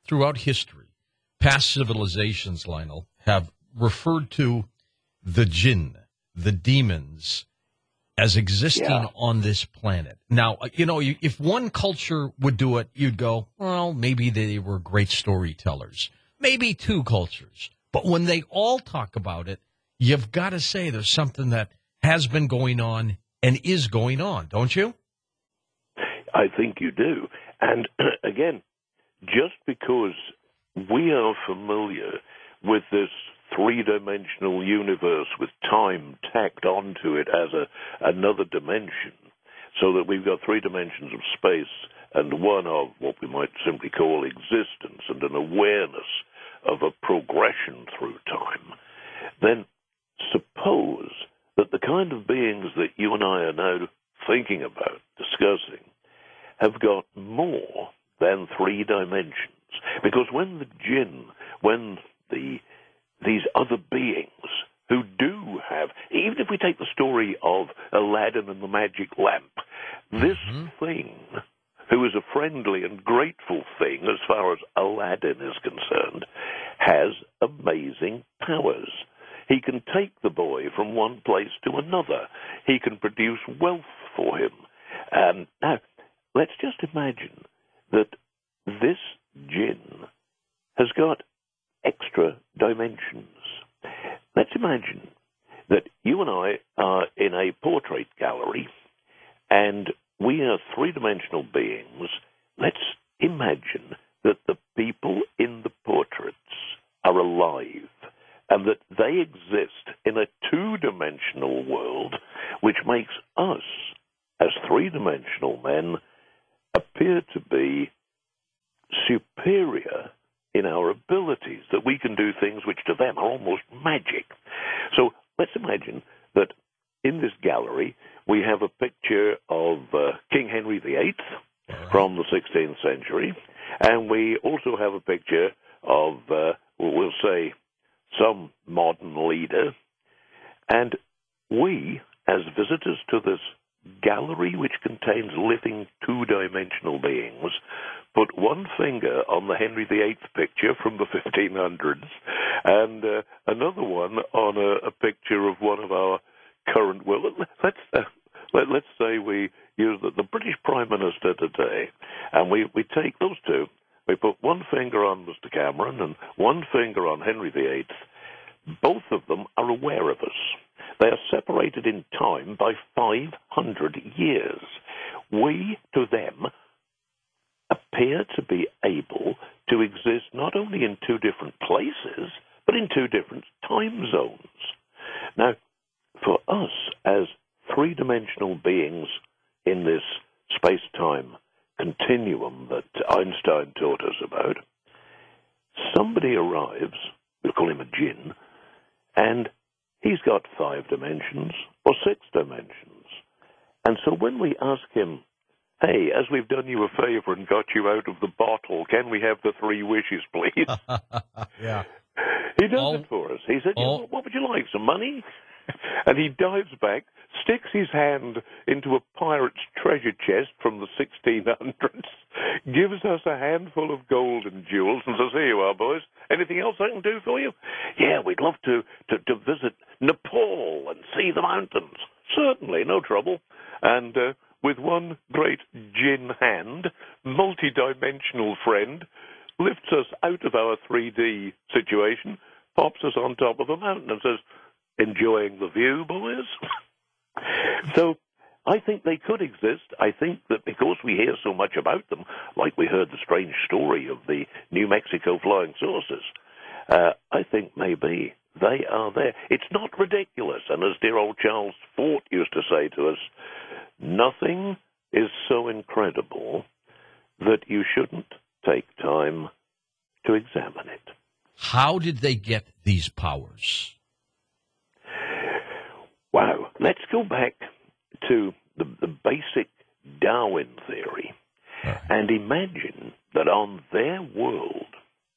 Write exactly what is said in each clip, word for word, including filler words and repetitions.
throughout history, past civilizations, Lionel, have referred to the jinn, the demons, as existing Yeah. on this planet. Now, you know, if one culture would do it, you'd go, well, maybe they were great storytellers. Maybe two cultures. But when they all talk about it, you've got to say there's something that has been going on and is going on, don't you? I think you do. And again, just because we are familiar with this three-dimensional universe with time tacked onto it as a, another dimension, so that we've got three dimensions of space and one of what we might simply call existence and an awareness of a progression through time, then suppose that the kind of beings that you and I are now thinking about, discussing, have got more than three dimensions. Because when the jinn, when the these other beings who do have, even if we take the story of Aladdin and the magic lamp, this mm-hmm. thing, who is a friendly and grateful thing as far as Aladdin is concerned, has amazing powers. He can take the boy from one place to another. He can produce wealth for him. Um, now, let's just imagine that this jinn has got extra dimensions. Let's imagine that you and I are in a portrait gallery and we are three-dimensional beings. Let's imagine that the people in the portraits are alive and that they exist in a two-dimensional world, which makes us, as three-dimensional men, appear to be superior in our abilities, that we can do things which to them are almost magic. So let's imagine that in this gallery we have a picture of uh, King Henry the Eighth right. from the sixteenth century, and we also have a picture of, uh, we'll say, some modern leader, and we, as visitors to this gallery which contains living two-dimensional beings, put one finger on the Henry the Eighth picture from the fifteen hundreds and uh, another one on a, a picture of one of our current, well, let's, uh, let, let's say we use the, the British Prime Minister today, and we, we take those two, we put one finger on Mister Cameron and one finger on Henry the Eighth. Both of them are aware of us. They are separated in time by five hundred years. We, to them, appear to be able to exist not only in two different places, but in two different time zones. Now, for us as three-dimensional beings in this space-time continuum that Einstein taught us about, somebody arrives, we'll call him a jinn, and he's got five dimensions or six dimensions. And so when we ask him, hey, as we've done you a favor and got you out of the bottle, can we have the three wishes, please? yeah. He does all, it for us. He said, all, you know, what would you like, some money? And he dives back, sticks his hand into a pirate's treasure chest from the sixteen hundreds, gives us a handful of gold and jewels, and says, here you are, boys. Anything else I can do for you? Yeah, we'd love to, to, to visit Nepal and see the mountains. Certainly, no trouble. And uh, with one great jinn hand, multi-dimensional friend, lifts us out of our three D situation, pops us on top of a mountain and says, enjoying the view, boys? So I think they could exist. I think that because we hear so much about them, like we heard the strange story of the New Mexico flying saucers, uh, I think maybe they are there. It's not ridiculous. And as dear old Charles Fort used to say to us, nothing is so incredible that you shouldn't take time to examine it. How did they get these powers? Wow. Let's go back to the, the basic Darwin theory right. and imagine that on their world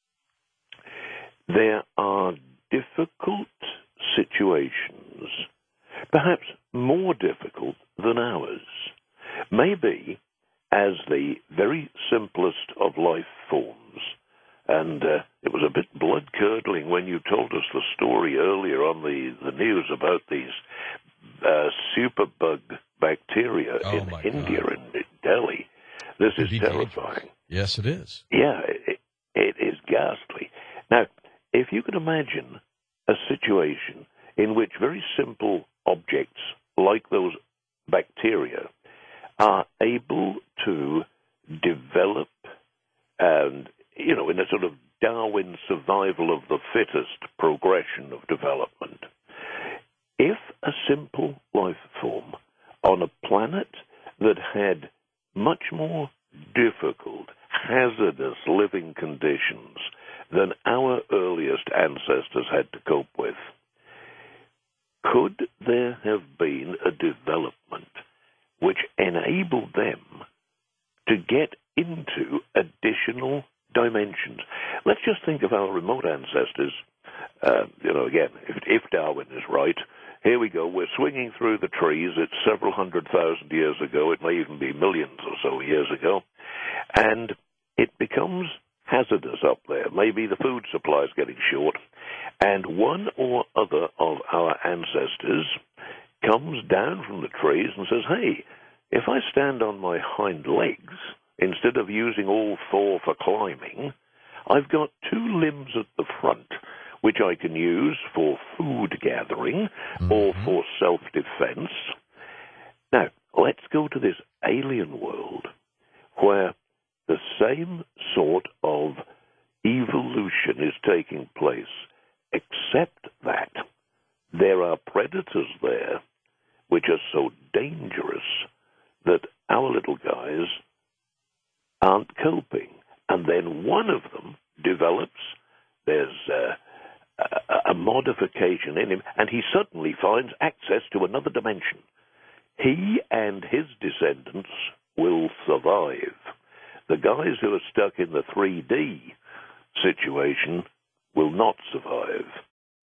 there are difficult situations, perhaps more difficult than ours. Maybe as the very simplest of life forms, And uh, it was a bit blood-curdling when you told us the story earlier on the, the news about these uh, superbug bacteria Oh, in my India God. and Delhi. This Could is be terrifying. dangerous. Yes, it is. Yeah, it, it is ghastly. Now, if you could imagine a situation in which very simple objects like those bacteria are able to develop, and you know, in a sort of Darwin survival of the fittest progression of development, if a simple life form on a planet that had much more difficult, hazardous living conditions than our earliest ancestors had to cope with, could there have been a development which enabled them to get into additional dimensions? Let's just think of our remote ancestors. Uh, you know, again, if, if Darwin is right, here we go. We're swinging through the trees. It's several hundred thousand years ago. It may even be millions or so years ago. And it becomes hazardous up there. Maybe the food supply is getting short. And one or other of our ancestors comes down from the trees and says, hey, if I stand on my hind legs, instead of using all four for climbing, I've got two limbs at the front, which I can use for food gathering mm-hmm. or for self-defense. Now, let's go to this alien world where the same sort of evolution is taking place, except that there are predators there which are so dangerous that our little guys aren't coping. And then one of them develops, there's uh, a, a modification in him, and he suddenly finds access to another dimension. He and his descendants will survive. The guys who are stuck in the three D situation will not survive.